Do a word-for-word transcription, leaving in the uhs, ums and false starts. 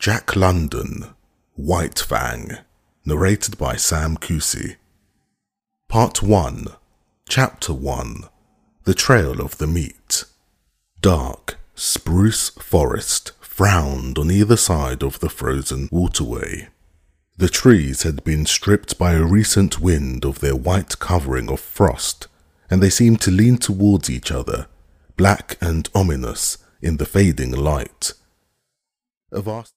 Jack London, White Fang, narrated by Sam Kusi. Part one, Chapter one, The Trail of the Meat. Dark, spruce forest frowned on either side of the frozen waterway. The trees had been stripped by a recent wind of their white covering of frost, and they seemed to lean towards each other, black and ominous in the fading light. A vast